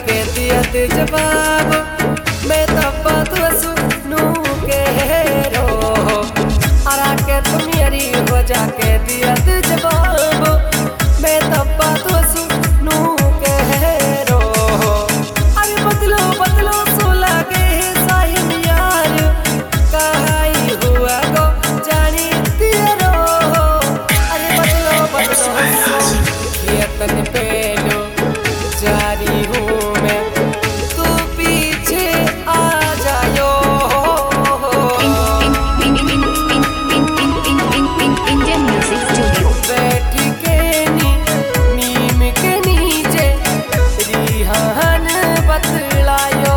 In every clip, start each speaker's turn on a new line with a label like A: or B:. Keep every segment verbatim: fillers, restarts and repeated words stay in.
A: के दियत जवाब मैं तब तो सुनू के रो अरा के तुम यारी हो जाके दियत जवाब मैं तब तो सुनू के रो अरे बदलो बदलो सो लगे साहिब यार कहाई हुआ गो जानी तेरो अरे बदलो बदलो यतन पेलो जारी हूँ मैं तू पीछे आ जायो
B: इंडियन म्यूजिक स्टूडियो
A: बैठी के नी नीम के नीचे रिहान बतलायो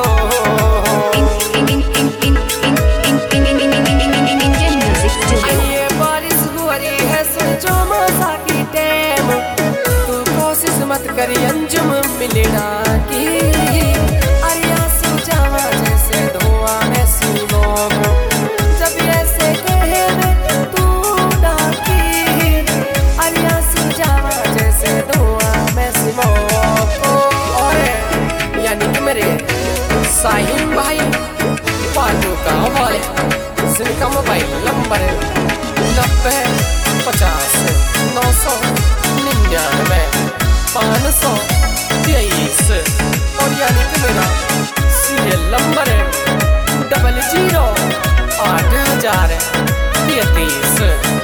B: इंडियन म्यूजिक स्टूडियो
A: ये बारिश हो रही है सोचो मौसा की टैम तू कोशिश मत करी अंजुम मिलना की अरे आंसू जावा जैसे धुआं में सीनों को जब ऐसे कहे में तू डाकी अरे आंसू जावा जैसे धुआं में सीनों को और यानी कि मेरे साहिम भाई पालू का वाले जिनका मोबाइल नंबर नब्बे पचास नौ सौ निन्यानवे पाँच सौ तेईस और यानी कि मेरा सीरियल नंबर है डबल जीरो आठ हजार तैतीस।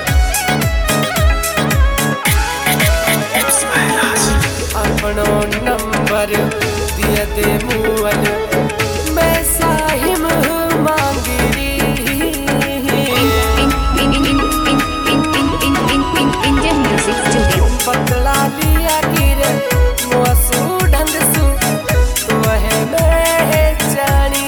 A: अपनो नंबर दिए दे मुअल मैं साहिम मांगरी
B: इंडियन म्यूजिक स्टूडियो
A: बदला लिया गिर मुसू ढंग सु तो है मैं जानी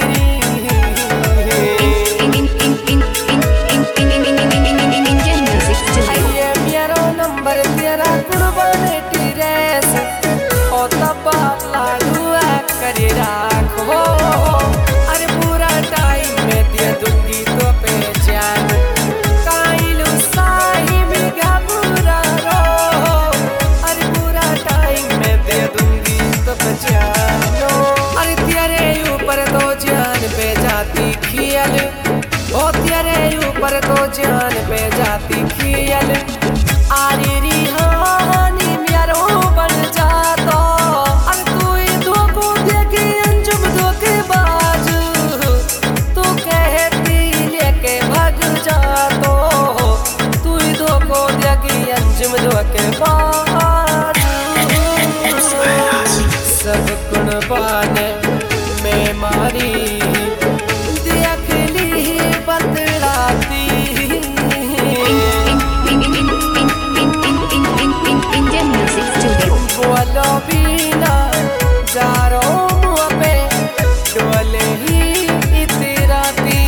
B: इंडियन म्यूजिक स्टूडियो
A: ये मेरा नंबर तेरा कुर्बान टीरेस ओ तब लाडुआ कर राखो अरे पूरा टाइम में दे दूंगी तो पहचान काइलू साही में घबरा रो अरे पूरा टाइम में दे दूंगी तो पहचानो अरे तेरे ऊपर तो जान पे जाती खियल ओ तेरे ऊपर तो जान पे जाती खियल आरी रिहानी म्यारो बन जातो अरे तू ही धोखो देके अंजुम धोखेबाज तू कहती लेके भाग जातो तू ही धोखो देके अंजुम धोखेबाज सब कुर्बान में मारी देख ली बतलाती
B: इंडियन म्यूजिक स्टूडियो
A: बोलो बिना जारो मुँह पे डोले ही इतराती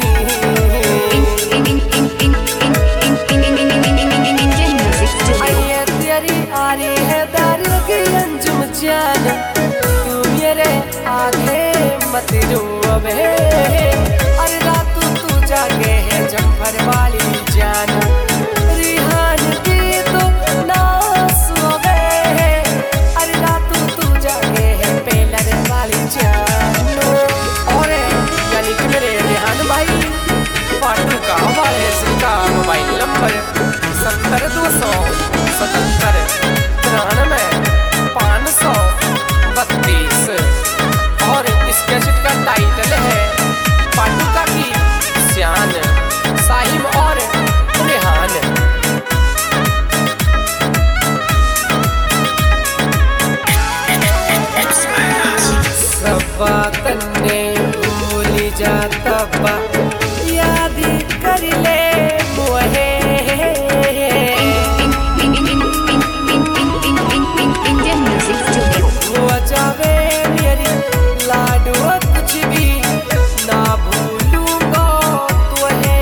B: इंडियन म्यूजिक स्टूडियो
A: आइए तेरी आ रही है दारू की अंजुम जान तू मेरे आगे मत रो अबे अरे रात तू जागे है जम्फर वाली जान रिहान की तो ना सोवे अरे रात तू जागे है पेलर वाली जान और यानी कि मेरे रिहान भाई पाटू का वाले जिनका मोबाइल नंबर सत्तर दो सौ सतहत्तर तिरानवे पाँच सौ बत्तीस और इस कैसेट का टाइटल है पाटुका की श्यान साहिब और रेहान। सब तन्ने भूल जाता बा याद कर ले मोहे
B: इंडियन म्यूजिक स्टूडियो
A: हो जावे मेरी लाडो कुछ भी ना भूलूंगा तो है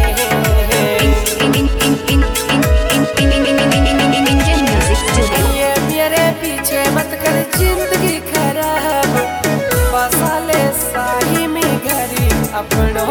B: इंडियन म्यूजिक स्टूडियो
A: ये मेरे पीछे मत कर जिंदगी खराब बसाले साही में घरी अपनों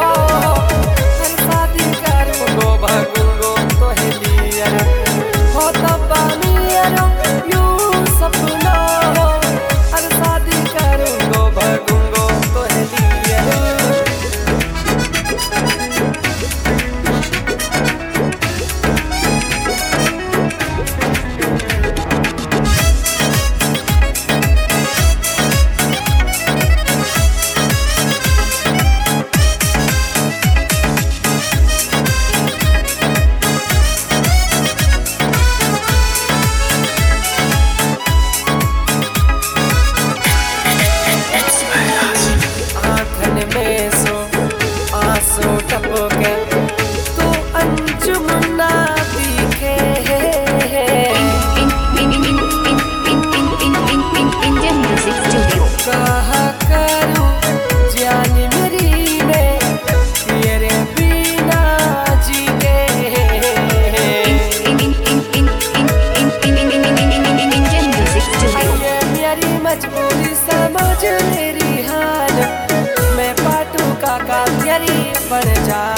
A: मेरी हाल मैं पाटू का कातियरी बन जा